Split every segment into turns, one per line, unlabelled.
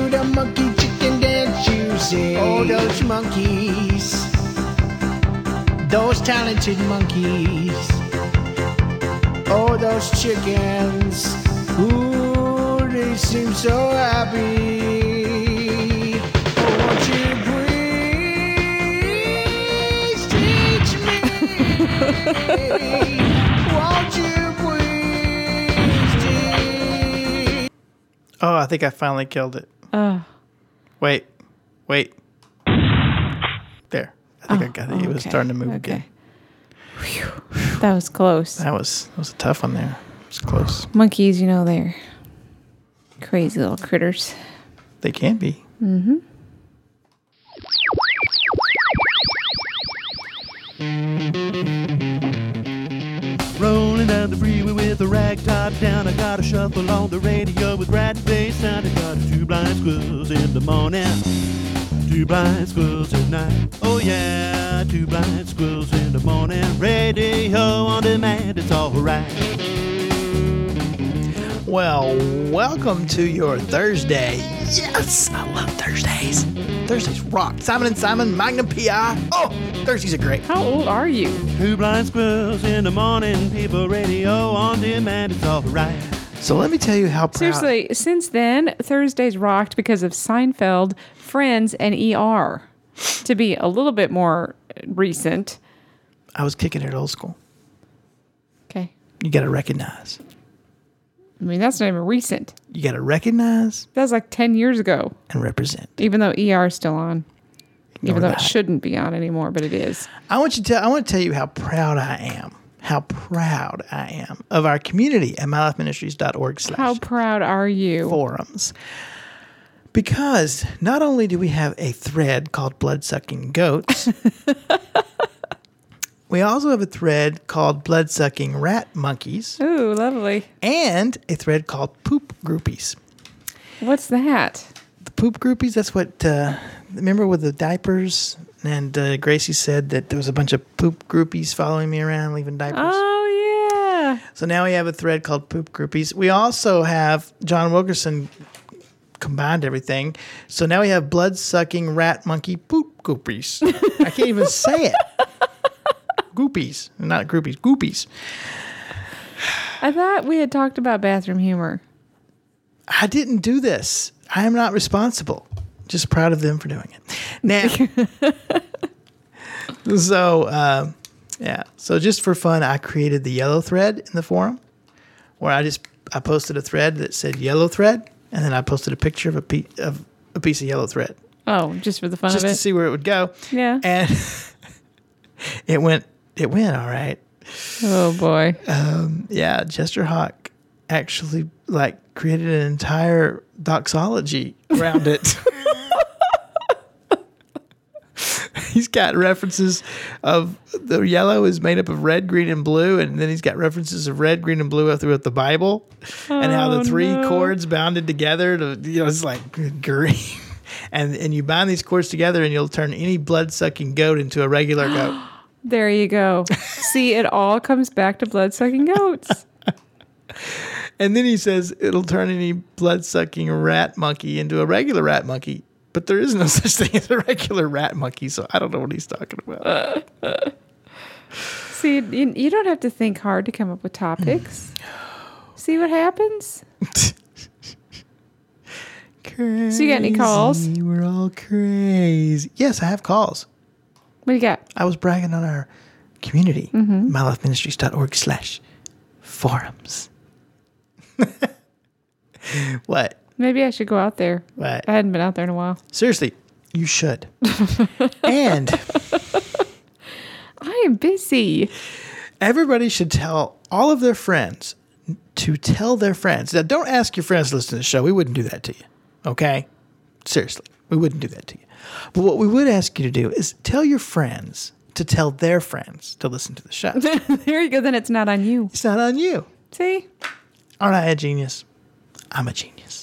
do the monkey chicken dance, you say. Oh, those monkeys, those talented monkeys. Oh, those chickens, ooh, they seem so happy. Oh, won't you please teach me? Won't you please teach?
Oh, I think I finally killed it.
Oh.
Wait. There. I think I got it. It was starting to move again.
Whew. That was close.
That was a tough one there. It was close.
Monkeys, they're crazy little critters.
They can be.
Mm-hmm.
Rolling down the freeway with the rag top down. I got a shuffle on the radio with Brad and bass sound. I got two blind squirrels in the morning, two blind squirrels at night. Oh yeah, two blind squirrels in the morning. Radio on demand, it's all right.
Well, welcome to your Thursday. Yes, I love Thursdays. Thursdays rock. Simon & Simon, Magnum P.I. Oh, Thursdays are great.
How old are you?
Two blind squirrels in the morning, people radio on demand, it's all right.
So let me tell you how proud.
Seriously, since then, Thursdays rocked because of Seinfeld, Friends, and ER. To be a little bit more recent.
I was kicking it old school.
Okay.
You got to recognize.
I mean, that's not even recent.
You got to recognize.
That was like 10 years ago.
And represent.
Even though ER is still on. Even though it
that.
shouldn't be on anymore, but it is.
I want to tell you how proud I am. How proud I am of our community at mylifeministries.org/.
How proud are you?
Forums. Because not only do we have a thread called Bloodsucking Goats, we also have a thread called Bloodsucking Rat Monkeys.
Ooh, lovely.
And a thread called Poop Groupies.
What's that?
The Poop Groupies, that's what, remember with the diapers? And Gracie said that there was a bunch of poop groupies following me around, leaving diapers.
Oh, yeah.
So now we have a thread called Poop Groupies. We also have John Wilkerson combined everything. So now we have blood-sucking rat monkey poop groupies. I can't even say it. Goopies. Not groupies. Goopies.
I thought we had talked about bathroom humor.
I didn't do this. I am not responsible. Just proud of them for doing it. Now, so just for fun, I created the yellow thread in the forum where I posted a thread that said yellow thread, and then I posted a picture of a piece of yellow thread.
Oh, just for the fun
just
of it?
to see where it would go.
Yeah.
And it went all right.
Oh, boy.
Yeah, Chester Hawk actually created an entire doxology around it. He's got references of the yellow is made up of red, green, and blue, and then he's got references of red, green, and blue throughout the Bible, and how the three chords bounded together to it's like good grief. And you bind these chords together, and you'll turn any blood-sucking goat into a regular goat.
There you go. See, it all comes back to blood-sucking goats.
And then he says it'll turn any blood-sucking rat monkey into a regular rat monkey. But there is no such thing as a regular rat monkey, so I don't know what he's talking about.
See, you don't have to think hard to come up with topics. See what happens?
Crazy.
So you got any calls?
We're all crazy. Yes, I have calls.
What do you got?
I was bragging on our community, mylifeministries.org/forums. What?
Maybe I should go out there.
What?
I hadn't been out there in a while.
Seriously, you should. And
I am busy.
everybody should tell all of their friends to tell their friends. Now, don't ask your friends to listen to the show. We wouldn't do that to you. Okay? Seriously, we wouldn't do that to you. But what we would ask you to do is tell your friends to tell their friends to listen to the show.
There you go. Then it's not on you.
It's not on you.
See?
Aren't I a genius? I'm a genius.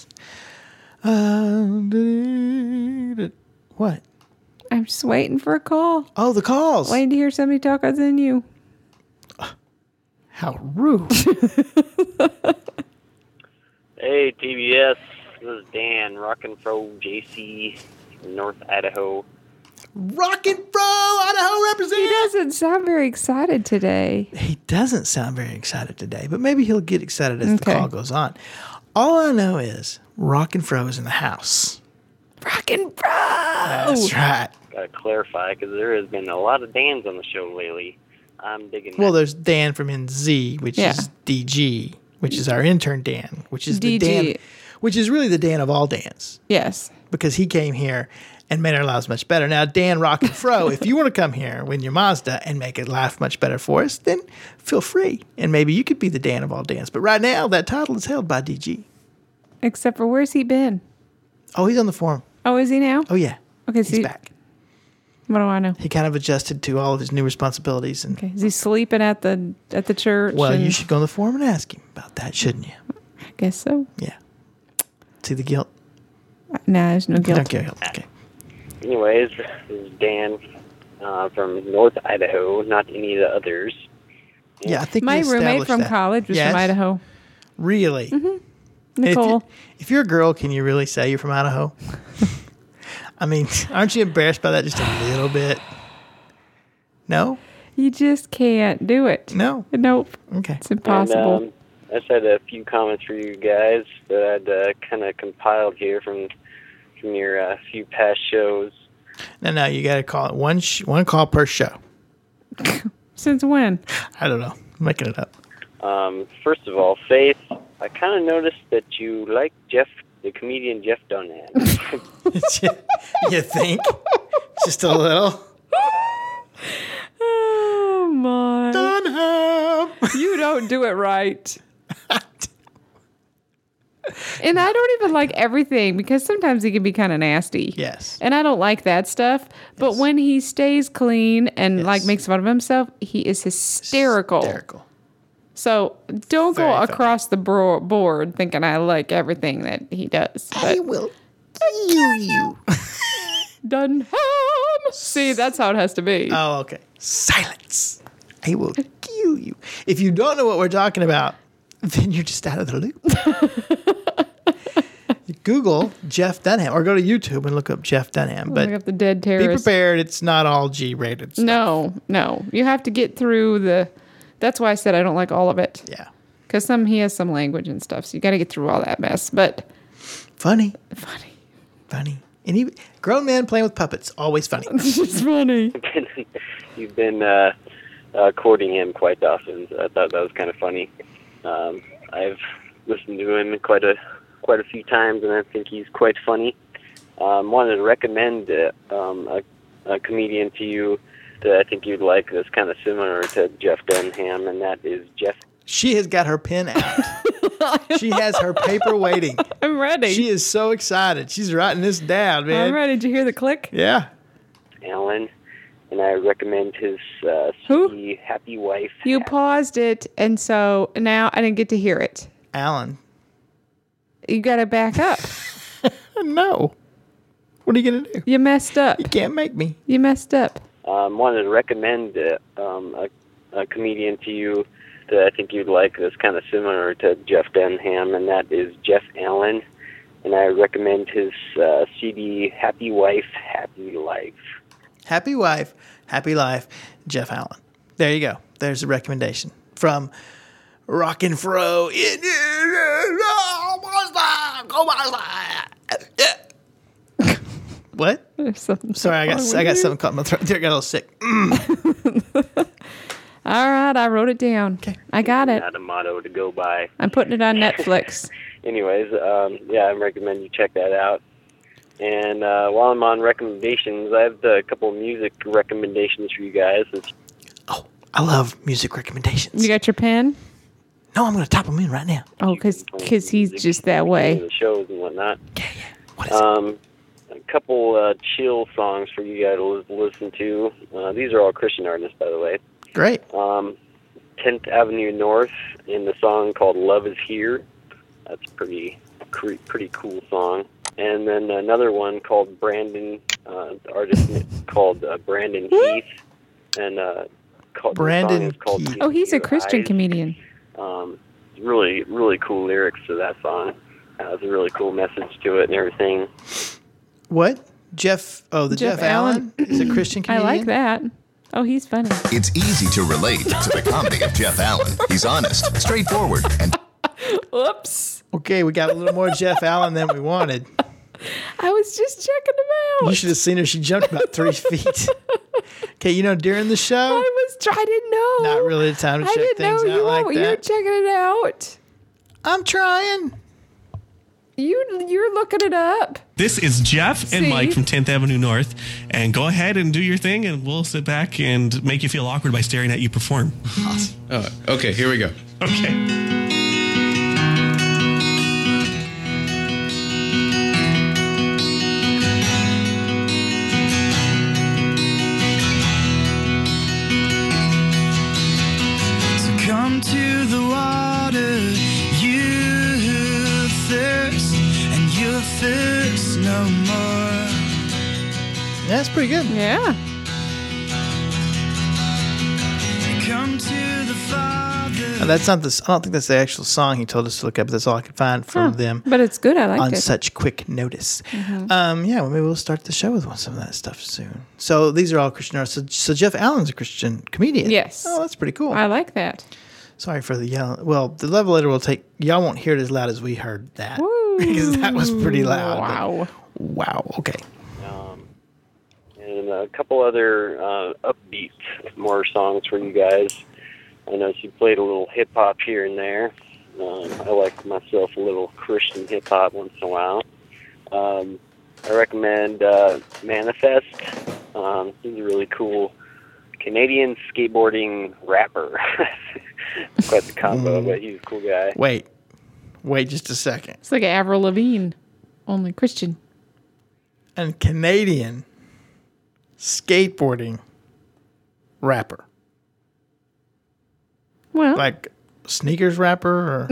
What?
I'm just waiting for a call.
Oh, the calls.
Waiting to hear somebody talk other than you.
How rude.
Hey, TBS. This is Dan, Rockin' Fro JC, North Idaho.
Rockin' Fro, Idaho
He
represent.
doesn't sound very excited today.
He doesn't sound very excited today, but maybe he'll get excited as the
Okay.
call goes on. All I know is Rockin' Fro is in the house.
Rockin' Bro!
That's right.
Gotta clarify, because there has been a lot of Dans on the show lately. I'm digging
Well,
that.
there's Dan from NZ, which
Yeah.
is DG, which is our intern Dan, which is the
DG.
Dan, which is really the Dan of all Dans,
Yes.
because he came here and made our lives much better. Now, Dan Rockin' Fro, if you want to come here with your Mazda and make it life much better for us, then feel free. And maybe you could be the Dan of all Dans. But right now, that title is held by DG.
Except for where's he been?
Oh, he's on the forum.
Oh, is he now?
Oh, yeah.
Okay,
He's
so
back.
what do I know?
He kind of adjusted to all of his new responsibilities. And
Okay, is he sleeping at the church?
well,
and-
you should go on the forum and ask him about that, shouldn't you?
I guess so.
Yeah. See the guilt?
Nah, there's no guilt.
Okay. Okay.
Anyways, this is Dan from North Idaho, not any of the others.
Yeah, I think
My
we
roommate
established
from
that.
college was
Yes?
from Idaho.
Really? And
Nicole.
If you're a girl, can you really say you're from Idaho? I mean, aren't you embarrassed by that just a little bit? No?
You just can't do it.
No?
Nope.
Okay.
It's impossible.
And, I just had a few comments for you guys that I'd kind of compiled here from your few past shows.
No, you got to call it one call per show.
Since when?
I don't know. I'm making it up.
First of all, Faith, I kind of noticed that you like the comedian Jeff Dunham.
You think? Just a little?
Oh my!
Dunham.
You don't do it right. And I don't even like everything because sometimes he can be kind of nasty.
Yes.
And I don't like that stuff. But
Yes.
when he stays clean and
Yes.
like makes fun of himself, he is hysterical. So don't
Very
go
funny.
across the board thinking I like everything that he does.
I
But
will kill you.
Dunham. See, that's how it has to be.
Oh, okay. Silence. I will kill you. If you don't know what we're talking about, then you're just out of the loop. Google Jeff Dunham or go to YouTube and look up Jeff Dunham. But
Look up the dead
be
terrorist.
prepared, it's not all G-rated stuff.
No. You have to get through the. That's why I said I don't like all of it.
Yeah.
Because he has some language and stuff. So you got to get through all that mess. But
Funny.
funny.
And even grown man playing with puppets, always funny.
It's funny.
You've been quoting him quite often. So I thought that was kind of funny. I've listened to him quite a few times, and I think he's quite funny. Wanted to recommend a comedian to you that I think you'd like that's kind of similar to Jeff Dunham, and that is Jeff.
She has got her pen out. She has her paper waiting.
I'm ready.
She is so excited. She's writing this down, man.
I'm ready. Did you hear the click?
Yeah.
Allen, and I recommend his
Who?
CD, Happy Wife.
You paused it, and so now I didn't get to hear it.
Alan.
You got to back up.
No. What are you going to do?
You messed up.
You can't make me.
You messed up.
Wanted to recommend a comedian to you that I think you'd like that's kind of similar to Jeff Dunham, and that is Jeff Allen. And I recommend his CD, Happy Wife, Happy Life.
Happy wife, happy life, Jeff Allen. There you go. There's a recommendation from Rockin' Fro. What?
There's something
Sorry, I got
wrong with you.
something caught in my throat. There, I got a little sick.
All right, I wrote it down.
Okay.
I got it.
Not a motto to go by.
I'm putting it on Netflix.
Anyways, I recommend you check that out. And while I'm on recommendations, I have a couple of music recommendations for you guys.
Oh, I love music recommendations.
You got your pen?
No, I'm going to top them in right now.
Oh, because he's just that way.
The shows and whatnot.
Yeah. What is it?
A couple chill songs for you guys to listen to. These are all Christian artists, by the way.
Great.
10th Avenue North in the song called Love Is Here. That's a pretty cool song. And then another one called Brandon, the artist called Brandon Heath. And
Brandon
the song is called
Heath.
Oh, he's a
Your
Christian
Eyes.
comedian.
Really, really cool lyrics to that song. has a really cool message to it and everything.
What? Jeff? Oh, the Jeff Allen is a Christian
I
comedian.
like that. Oh, he's funny.
It's easy to relate to the comedy of Jeff Allen. He's honest, straightforward, and
Whoops.
Okay, we got a little more Jeff Allen than we wanted.
I was just checking him out.
You should have seen her. She jumped about 3 feet. Okay, during the show,
I didn't know.
not really the time to
I
check
didn't
things
know
out
you
like
were. You're
that.
checking it out.
I'm trying.
You're looking it up.
This is Jeff and
See?
Mike from 10th Avenue North. And go ahead and do your thing, and we'll sit back and make you feel awkward by staring at you perform.
Oh, okay, here we go.
Okay.
Come to the water, you thirst, and you'll thirst no more.
Yeah, that's pretty good.
Yeah.
Come to the Father.
Now, that's not this. I don't think that's the actual song he told us to look up. But that's all I could find from them
But it's good. I like
on
it.
such quick notice. Yeah, well, maybe we'll start the show with some of that stuff soon. So these are all Christian artists. So Jeff Allen's a Christian comedian.
Yes.
Oh, that's pretty cool.
I like that.
Sorry for the yell. Well, the levelator will take. Y'all won't hear it as loud as we heard that because that was pretty loud.
Wow.
Wow. Okay.
And a couple other upbeat, more songs for you guys. I know you played a little hip hop here and there. I like myself a little Christian hip hop once in a while. I recommend Manifest. He's a really cool Canadian skateboarding rapper. Quite the combo, but he's a cool guy.
Wait just a second.
It's like Avril Lavigne, only Christian.
And Canadian skateboarding rapper,
Well,
like sneakers rapper, or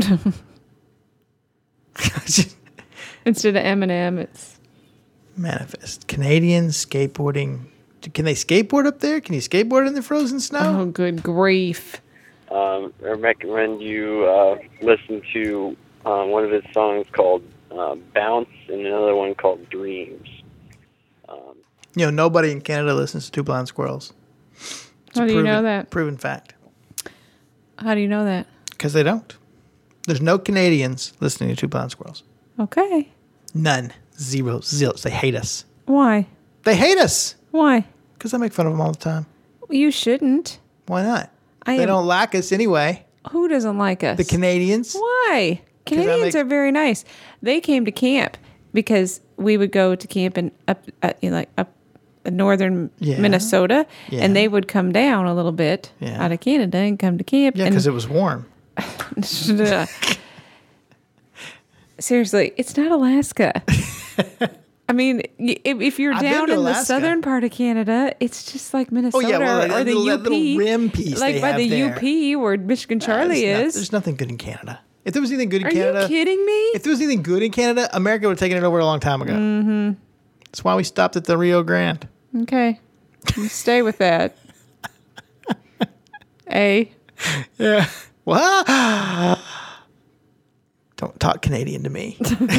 instead of Eminem, it's
Manifest. Canadian skateboarding. Can they skateboard up there? Can you skateboard in the frozen snow?
oh, good grief.
I recommend you listen to one of his songs called Bounce and another one called Dreams.
Nobody in Canada listens to Two Blind Squirrels. It's
How
a
do you know that?
Proven fact.
How do you know that?
Because they don't. There's no Canadians listening to Two Blind Squirrels.
Okay.
None. Zero. Zilch. They hate us.
Why?
They hate us.
Why?
Because I make fun of them all the time.
You shouldn't.
Why not?
I
They
am-
don't like us anyway.
Who doesn't like us?
The Canadians.
Why? Canadians are very nice. They came to camp because we would go to camp in up in northern
Yeah.
Minnesota,
Yeah.
and they would come down a little bit
Yeah.
out of Canada and come to camp.
Yeah,
and
because it was warm.
Seriously, it's not Alaska. I mean, if you're
I've been
down
to
in the
Alaska.
southern part of Canada, it's just like Minnesota or
that
the
little,
UP,
that little rim piece
like
they
by
have
the
there.
UP where Michigan Charlie is.
There's nothing good in Canada. If there was anything good in
Are
Canada,
you kidding me?
if there was anything good in Canada, America would have taken it over a long time ago. Mm-hmm. That's why we stopped at the Rio Grande.
Okay, you stay with that.
Yeah. Well, don't talk Canadian to me.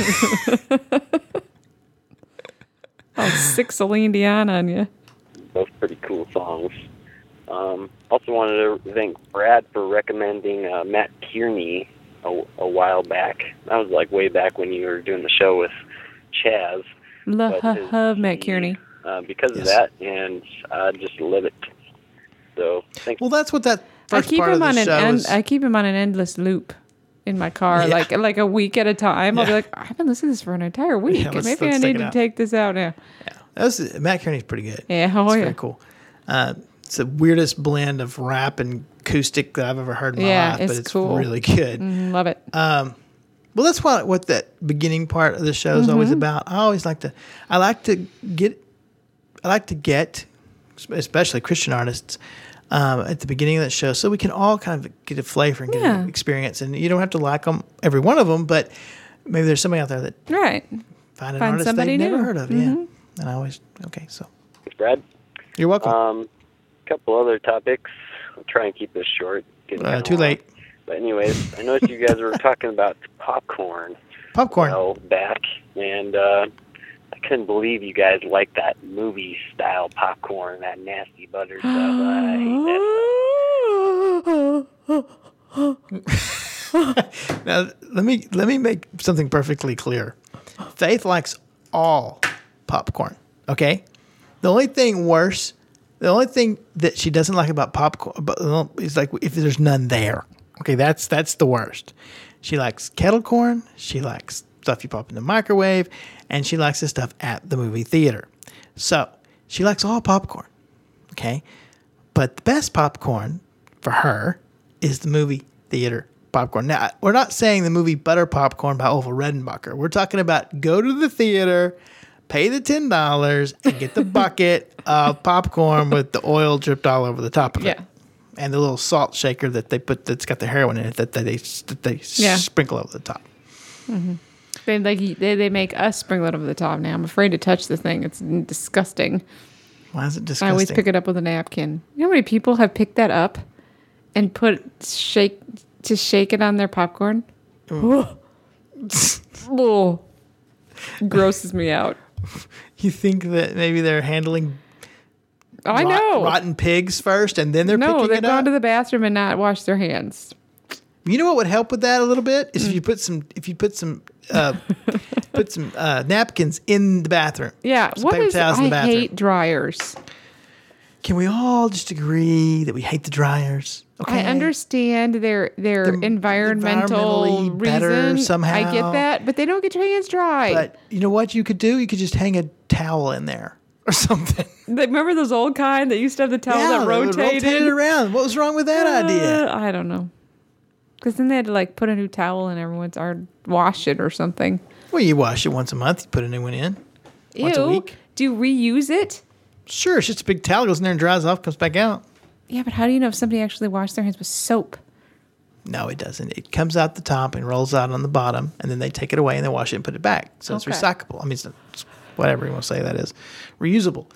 I'll sick Celine Dion on you.
Both pretty cool songs. Also wanted to thank Brad for recommending Matt Kearney a while back. That was like way back when you were doing the show with Chaz.
Love Matt Kearney.
Because of
Yes.
that, and I just love it. So thanks.
Well, that's what that
I
first
keep
part of
him
the
on an
show is.
I keep him on an endless loop in my car,
Yeah.
like a week at a time. I'll be
Yeah.
like, I've been listening to this for an entire week,
Yeah,
and
let's
maybe I
take
need
it
to
out.
take this out now.
Matt Kearney's pretty good.
Yeah,
It's
yeah.
very cool. It's the weirdest blend of rap and acoustic that I've ever heard in my
Yeah,
life,
it's
but it's
cool.
really good.
Love it.
Well, that's what that beginning part of the show is always about. I like to get, especially Christian artists, at the beginning of that show, so we can all kind of get a flavor and get an experience. And you don't have to like them, every one of them, but maybe there's somebody out there that
Right.
find an
Find
artist
somebody
they've never
new.
heard of. Yeah, and I always so
Thanks, Brad.
you're welcome.
Couple other topics. I'll try and keep this short. Getting kinda
Too
long.
late.
But anyways, I noticed you guys were talking about popcorn.
Popcorn.
while back, and I couldn't believe you guys like that movie style popcorn, that nasty butter stuff. I hate that stuff.
Now, let me make something perfectly clear. Faith likes all popcorn. Okay, the only thing that she doesn't like about popcorn is like if there's none there. Okay, that's the worst. She likes kettle corn. She likes stuff you pop in the microwave, and she likes the stuff at the movie theater. So she likes all popcorn. Okay, but the best popcorn for her is the movie theater popcorn. Now, we're not saying the movie Butter Popcorn by Orville Redenbacher. We're talking about go to the theater, pay the $10, and get the bucket of popcorn with the oil dripped all over the top of it.
Yeah.
And the little salt shaker that they put that's got the heroin in it that they sprinkle over the top.
They make us sprinkle it over the top now. I'm afraid to touch the thing. It's disgusting.
Why is it disgusting?
I always pick it up with a napkin. You know how many people have picked that up and shake it on their popcorn? Oh. Grosses me out.
You think that maybe they're handling
I know.
rotten pigs first and then they're picking
they've
it up?
gone to the bathroom and not washed their hands.
You know what would help with that a little bit is if you put some napkins in the bathroom.
Yeah,
Some paper towels in the bathroom.
hate dryers.
Can we all just agree that we hate the dryers? Okay.
I understand their environmental
environmentally better
reason.
somehow.
I get that, but they don't get your hands dry.
But you know what you could do? You could just hang a towel in there or something.
Remember those old kind that used to have the towel that
they would
rotated?
rotate it around. What was wrong with that idea?
I don't know. Because then they had to like put a new towel in everyone's or wash it or something.
Well, you wash it once a month. You put a new one in. Once a week.
Do you reuse it?
Sure, it's just a big towel. Goes in there and dries off, comes back out.
Yeah, but how do you know if somebody actually washed their hands with soap?
No, it doesn't. It comes out the top and rolls out on the bottom, and then they take it away and they wash it and put it back. So it's
Okay.
recyclable. I mean, it's whatever you want to say that is. Reusable.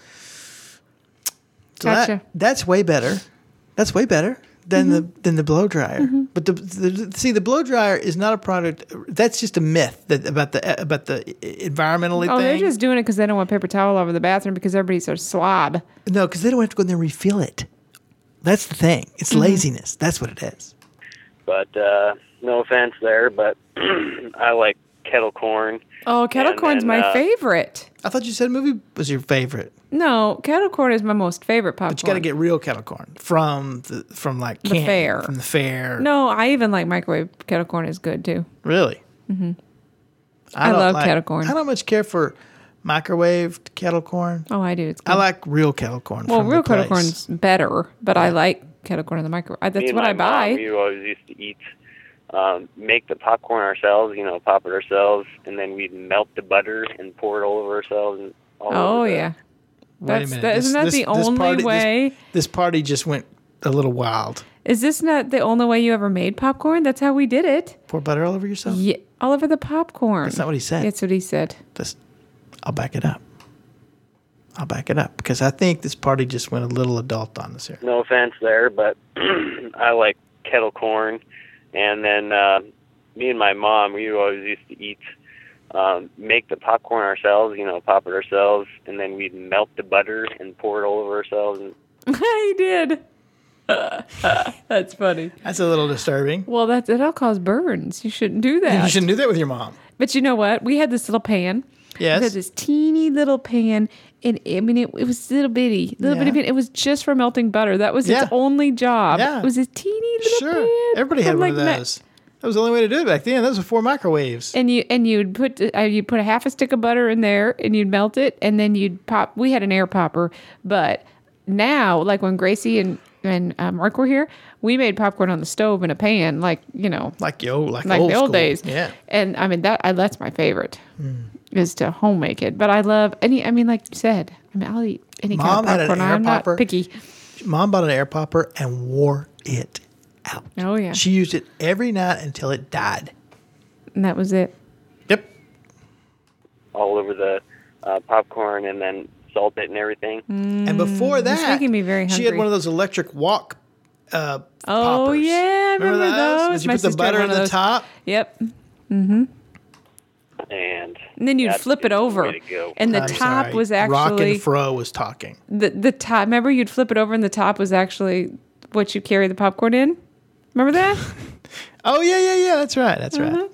So
Gotcha.
that's way better. That's way better than the blow dryer. But the blow dryer is not a product. That's just a myth about the environmentally
Oh,
thing.
they're just doing it because they don't want paper towel all over the bathroom because everybody's a slob.
No, because they don't have to go in there and refill it. That's the thing. It's laziness. That's what it is.
But no offense there, but I like kettle corn.
Oh, kettle
And
corn's
then,
my favorite.
I thought you said movie was your favorite.
No, kettle corn is my most favorite popcorn.
But you got to get real kettle corn from like
The
Canton,
fair.
from the fair.
No, I even like microwave kettle corn is good too.
Really? Mm-hmm.
I love kettle corn.
I don't much care for microwaved kettle corn.
Oh, I do. It's good.
I like real kettle corn.
Well,
from
real
the
kettle
place.
corn's better, but I like kettle corn in the microwave.
Me
That's
and
what
my
I buy.
Mom, we always used to eat, make the popcorn ourselves, pop it ourselves, and then we'd melt the butter and pour it all over ourselves. And all
Oh
over
yeah,
Wait a minute.
isn't that the only way?
This party just went a little wild.
Is this not the only way you ever made popcorn? That's how we did it.
Pour butter all over yourself?
Yeah, all over the popcorn.
That's not what he said.
That's what he said.
I'll back it up. Because I think this party just went a little adult on us here.
No offense there, but I like kettle corn. And then me and my mom, we always used to eat, make the popcorn ourselves, pop it ourselves, and then we'd melt the butter and pour it all over ourselves. And
He did. That's funny.
That's a little disturbing.
Well, that'll cause burns. You shouldn't do that.
You shouldn't do that with your mom.
But you know what? We had this little pan.
Yes.
We had this teeny little pan, and I mean, it was little bitty pan. It was just for melting butter. That was its only job.
Yeah.
It was a teeny little pan.
Everybody had
from,
one of
like,
those. That was the only way to do it back then. That was before microwaves.
And you'd put a half a stick of butter in there, and you'd melt it, and then you'd pop. We had an air popper, but now, like when Gracie and Mark were here, we made popcorn on the stove in a pan, like
like
the
old
old
school.
days.
Yeah.
And I mean that's my favorite is to home make it. But I love like you said, I'll eat any
Mom
kind
had
of
an
popcorn.
air
I'm
popper.
not picky.
Mom bought an air popper and wore it out.
Oh yeah,
She used it every night until it died.
and that was it.
Yep.
all over the popcorn and then salt it and everything.
And before that,
making me very
she had
hungry.
one of those electric wok
Oh
poppers.
yeah, I remember those.
Because you
My
put the
sister had
butter
one
in
of
the
those.
top.
Yep. And then you'd
that's
flip it
just the
over,
way to go.
and the
I'm
top
sorry.
was
Rock
actually
and Fro was talking.
the top. Remember, you'd flip it over, and the top was actually what you carry the popcorn in. Remember that?
Oh yeah. That's right. That's right.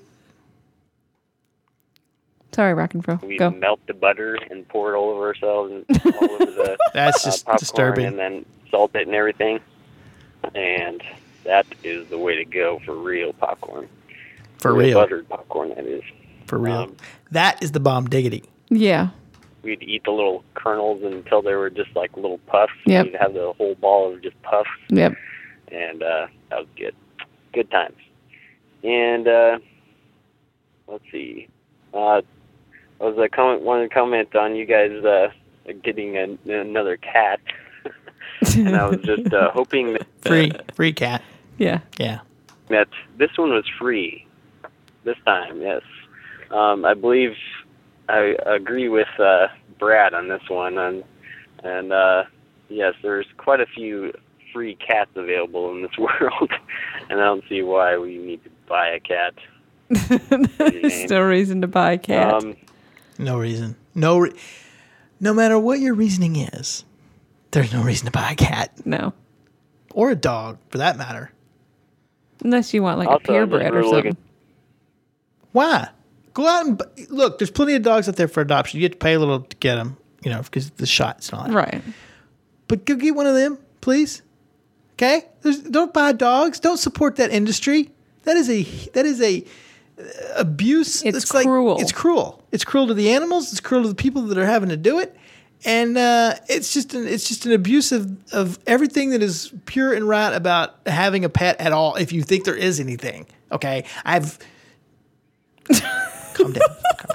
Sorry, Rock and Fro.
We
Go.
melt the butter and pour it all over ourselves and all over the
That's just
popcorn,
disturbing.
and then salt it and everything. And that is the way to go for real popcorn.
For real.
Buttered popcorn, that is.
For real. That is the bomb diggity.
Yeah.
We'd eat the little kernels until they were just like little puffs.
Yep.
We'd have the whole ball of just puffs.
Yep.
And that was good. Good times. And let's see. I was wanted to comment on you guys getting another cat. And I was just hoping that
Free cat.
Yeah.
Yeah.
that this one was free this time. Yes, I believe I agree with Brad on this one, and yes, there's quite a few free cats available in this world, and I don't see why we need to buy a cat.
There's no reason to buy a cat.
No reason. No matter what your reasoning is, there's no reason to buy a cat.
No.
Or a dog, for that matter.
Unless you want like
Also,
a purebred or something.
Why? Go out and look. There's plenty of dogs out there for adoption. You have to pay a little to get them, because the shots and all that.
Right.
But go get one of them, please. Okay? Don't buy dogs. Don't support that industry. That is a abuse.
It's cruel.
It's cruel. It's cruel to the animals. It's cruel to the people that are having to do it. And it's just an abuse of everything that is pure and right about having a pet at all. If you think there is anything, okay, calm down.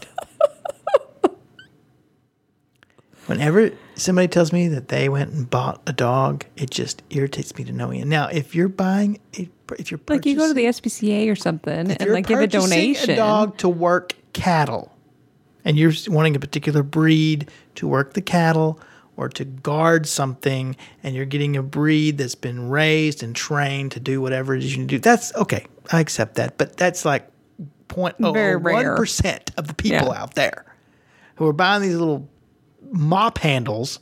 Whenever somebody tells me that they went and bought a dog, it just irritates me to no end. Now, if you're buying if you're
Like you go to the SPCA or something and like give a donation.
A dog to work cattle, and you're wanting a particular breed to work the cattle or to guard something, and you're getting a breed that's been raised and trained to do whatever it is you do, that's okay. I accept that, but that's like
Very rare.
1% of the people out there who are buying these little mop handles.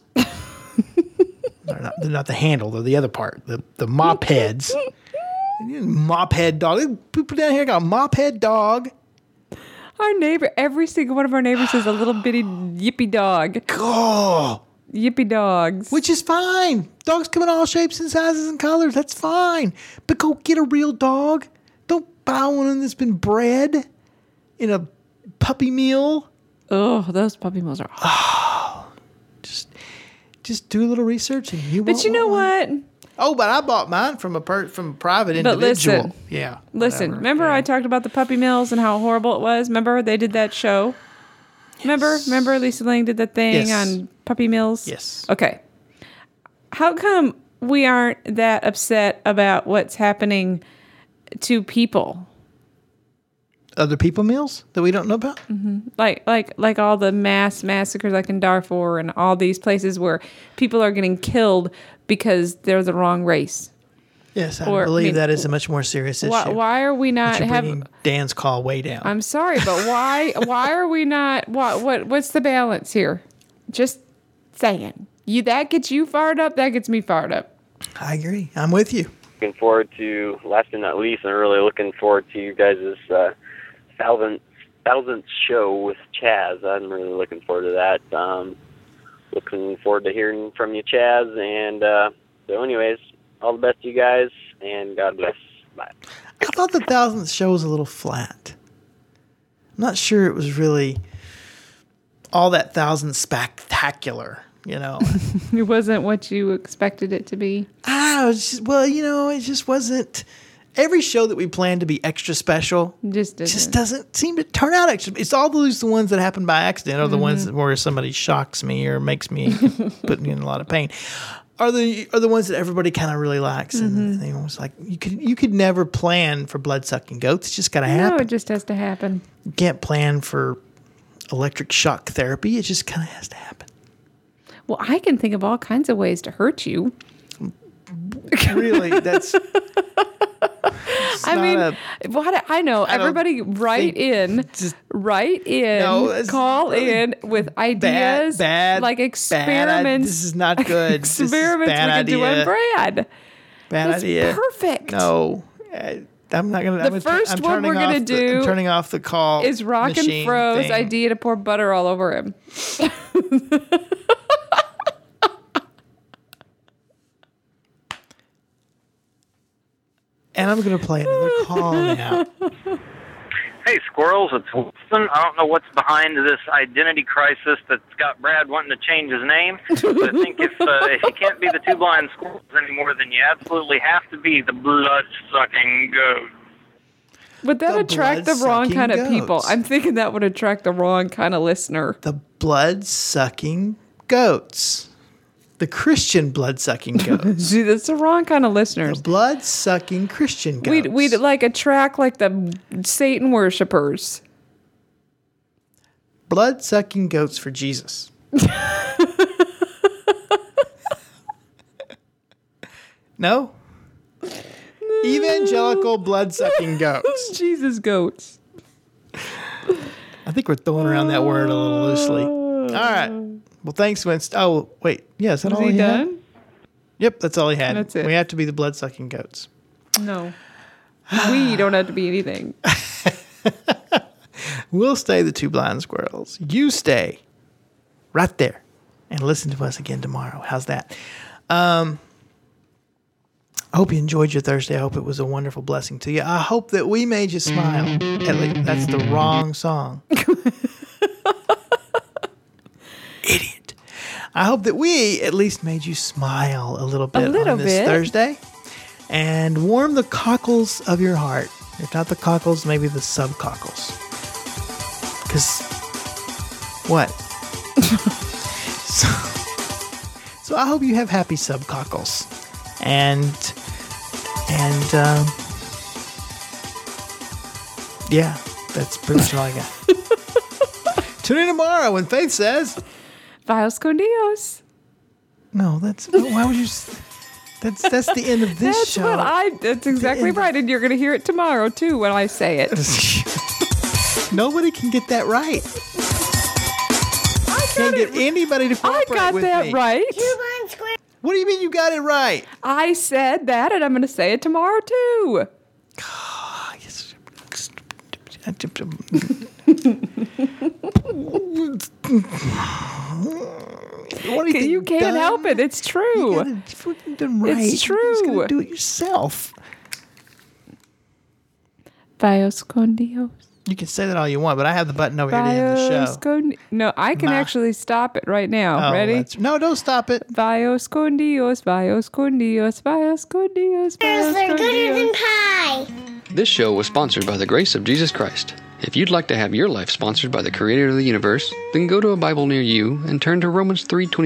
they're not the handle, they're the other part. The mop heads. Mop head dog. People down here got a mop head dog.
Our neighbor, every single one of our neighbors has a little bitty yippy dog.
Oh,
Yippy dogs.
which is fine. Dogs come in all shapes and sizes and colors. That's fine. But go get a real dog. Don't buy one that's been bred in a puppy mill.
Oh, those puppy mills are awful.
Just do a little research and you won't
But you know
want one.
what?
Oh, but I bought mine from a private individual.
But listen.
Yeah.
Listen,
whatever.
remember
Yeah.
I talked about the puppy mills and how horrible it was? Remember they did that show? Remember Lisa Lang did that thing
Yes.
on puppy mills?
Yes.
Okay. How come we aren't that upset about what's happening to people?
Other people meals that we don't know about?
Like all the mass massacres like in Darfur and all these places where people are getting killed because they're the wrong race.
Yes, I
Or, I
believe
mean,
that is a much more serious issue.
Why are we not
But you're
having?
bringing Dan's call way down.
I'm sorry, but why are we not? What's the balance here? Just saying. That gets you fired up. That gets me fired up.
I agree. I'm with you.
Looking forward to, last but not least, I'm really looking forward to you guys' thousandth show with Chaz. I'm really looking forward to that. Looking forward to hearing from you, Chaz. And so anyways, all the best to you guys, and God bless. Bye.
I thought the 1000th show was a little flat. I'm not sure it was really all that 1000 spectacular,
It wasn't what you expected it to be.
it just wasn't. Every show that we planned to be extra special
Just
doesn't seem to turn out extra. It's all the ones that happen by accident, or the ones where somebody shocks me or makes me put me in a lot of pain. Are the ones that everybody kind of really likes, and they almost like you could never plan for blood-sucking goats. It's just got to happen.
No, it just has to happen.
You can't plan for electric shock therapy. It just kind of has to happen.
Well, I can think of all kinds of ways to hurt you.
Really, that's
I mean, I know.
I don't
Everybody write in,
No,
call
really
in with ideas,
bad,
like experiments.
This is not good. This is
Experiments
bad
we could do
idea.
on Brad.
Bad
That's
idea.
perfect.
No, I'm not gonna.
The first one we're gonna do
I'm turning off the call.
Is Rock and
machine
Fro's
thing.
idea to pour butter all over him.
And I'm gonna play another call now.
Hey, squirrels, it's Wilson. I don't know what's behind this identity crisis that's got Brad wanting to change his name. But I think if you can't be the two blind squirrels anymore, then you absolutely have to be the blood-sucking goat.
Would that
The
attract the wrong
blood-sucking
kind of people?
goats.
I'm thinking that would attract the wrong kind of listener.
The blood-sucking goats. The Christian blood-sucking goats.
See, that's the wrong kind of listeners.
The blood-sucking Christian goats.
We'd like attract like the Satan worshippers.
Blood-sucking goats for Jesus. No? Evangelical blood-sucking goats.
Jesus goats.
I think we're throwing around that word a little loosely. All right. Well, thanks, Winston. Oh, wait. Yeah, is that
Is
all
he
he had?
done?
Yep, that's all he had.
That's it.
We have to be the blood-sucking goats.
No. We don't have to be anything.
We'll stay the two blind squirrels. You stay right there and listen to us again tomorrow. How's that? I hope you enjoyed your Thursday. I hope it was a wonderful blessing to you. I hope that we made you smile. At least that's the wrong song. Idiot. I hope that we at least made you smile a little bit on this Thursday and warm the cockles of your heart. If not the cockles, maybe the sub-cockles. Because, what? So I hope you have happy sub-cockles. And yeah, that's pretty much all I got. Tune in tomorrow when Faith says,
Vios con Dios.
no, why would you, that's the end of this
That's
show.
that's exactly right. And you're going to hear it tomorrow, too, when I say it.
Nobody can get that right. I can't get anybody to cooperate
I got
with
that
me.
right.
What do you mean you got it right?
I said that, and I'm going to say it tomorrow, too. You can't help it. It's true.
It's true.
It's
You're just
true.
gonna do it yourself.
Vios con Dios.
You can say that all you want, but I have the button over here to end the
Vios
show.
con... No, I can actually stop it right now.
Oh,
Ready?
no, don't stop it.
Vios con Dios, Vios con Dios, Vios con Dios, Vios
They're
con
gooder than
Dios.
pie.
This show was sponsored by the grace of Jesus Christ. If you'd like to have your life sponsored by the Creator of the universe, then go to a Bible near you and turn to Romans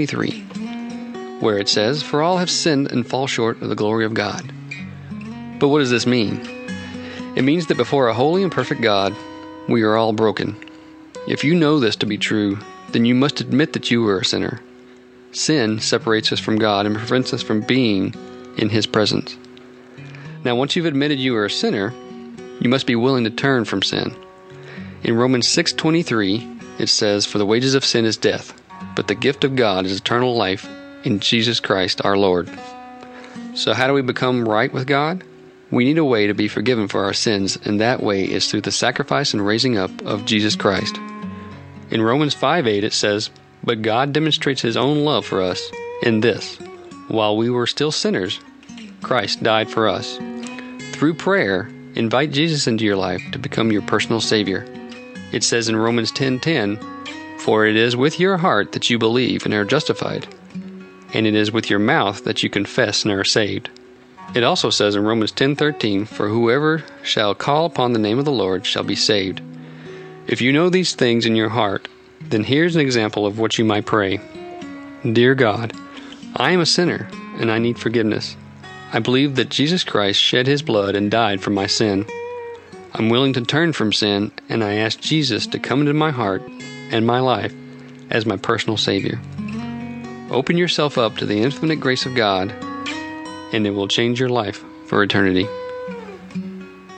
3:23, where it says, "For all have sinned and fall short of the glory of God." But what does this mean? It means that before a holy and perfect God, we are all broken. If you know this to be true, then you must admit that you are a sinner. Sin separates us from God and prevents us from being in His presence. Now, once you've admitted you are a sinner, you must be willing to turn from sin. In Romans 6:23, it says, "For the wages of sin is death, but the gift of God is eternal life in Jesus Christ our Lord." So how do we become right with God? We need a way to be forgiven for our sins, and that way is through the sacrifice and raising up of Jesus Christ. In Romans 5:8 it says, "But God demonstrates His own love for us in this: while we were still sinners, Christ died for us." Through prayer, invite Jesus into your life to become your personal Savior. It says in Romans 10:10, "For it is with your heart that you believe and are justified, and it is with your mouth that you confess and are saved." It also says in Romans 10:13, "For whoever shall call upon the name of the Lord shall be saved." If you know these things in your heart, then here's an example of what you might pray. Dear God, I am a sinner and I need forgiveness. I believe that Jesus Christ shed His blood and died for my sin. I'm willing to turn from sin, and I ask Jesus to come into my heart and my life as my personal Savior. Open yourself up to the infinite grace of God, and it will change your life for eternity.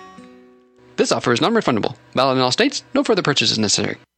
This offer is non-refundable. Valid in all states. No further purchase is necessary.